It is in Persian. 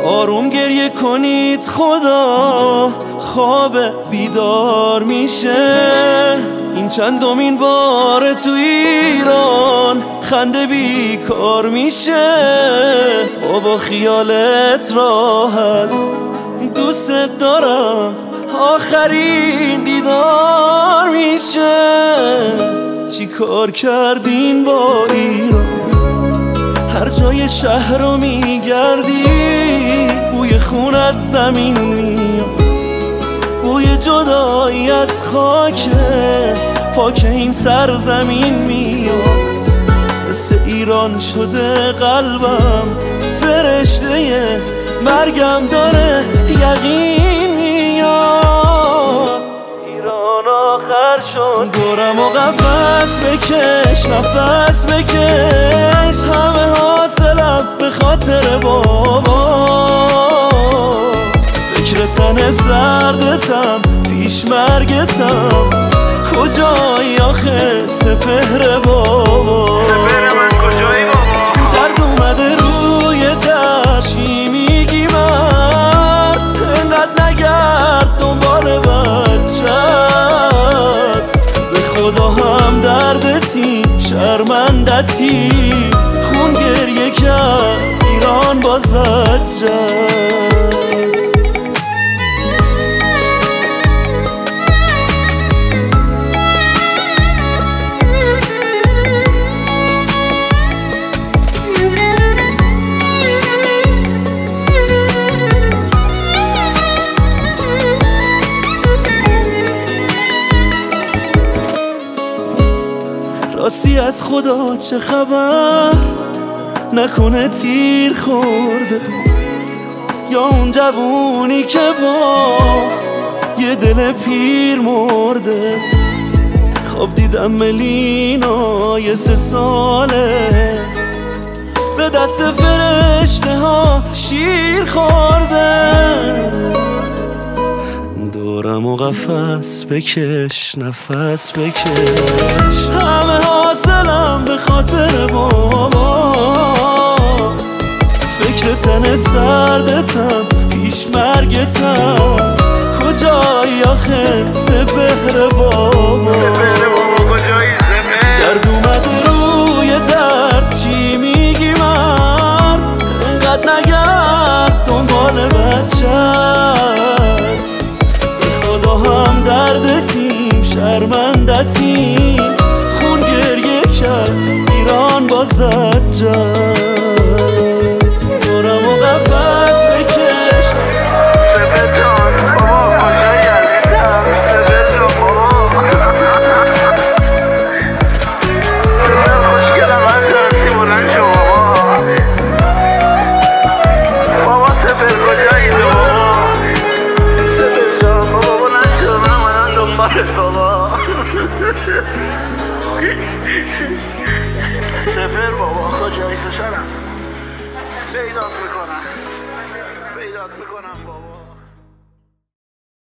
آروم گریه کنید خدا خواب بیدار میشه. این چندمین بار تو ایران خنده بیکار میشه. بابا خیالت راحت دوست دارم آخرین دیدار میشه. چی کار کردین با ایران؟ هر جای شهر رو میگردی بوی خون از زمین میاد، بوی جدایی از خاک پاک این سرزمین میاد. مثل ایران شده قلبم فرشته مرگم داره یقین میاد. ایران آخر شد دورم و قفس بکش نفس بکش، همه حاصلم به خاطر بابا. فکر تن سردتم پیش مرگتم، کجایی آخه سپهر بابا؟ سپهر من کجایی بابا؟ درد اومده روی دشتی میگی مرد، انقدر نگرد دنبال بچت. به خدا هم دردتی شرمندتی، خون گریه کرد ایران بازت جد. راستی از خدا چه خبر؟ نکنه تیر خورده یا اون جوونی که با یه دل پیر مرده. خواب دیدم ملینا یه 3 ساله به دست فرشته ها شیر خورده. دورم و قفس بکش نفس بکش، همه حاصلم به خاطر بابا. فکر تن سردتم پیش مرگتم، کجایی آخه سپهر بابا؟ سپهر بابا کجایی سپهر؟ درد اومده روی درد چی میگی مرد، انقدر نگرد دنبال بچت. هم دردتیم شرمندتیم، خون گریه کرد ایران بازت جد. دورم و قفس بکش سپهر جان بابا کجایی عزیزم؟ سپهر جان بابا سپهر خوشگلم هرچی بلند شو بابا. بابا سپهر کجایی بابا؟ سپهر جان بابا بلند شو، من اومدم دنبالت بابا. سپهر بابا کجایی پسرم؟ پیدات میکنم بابا.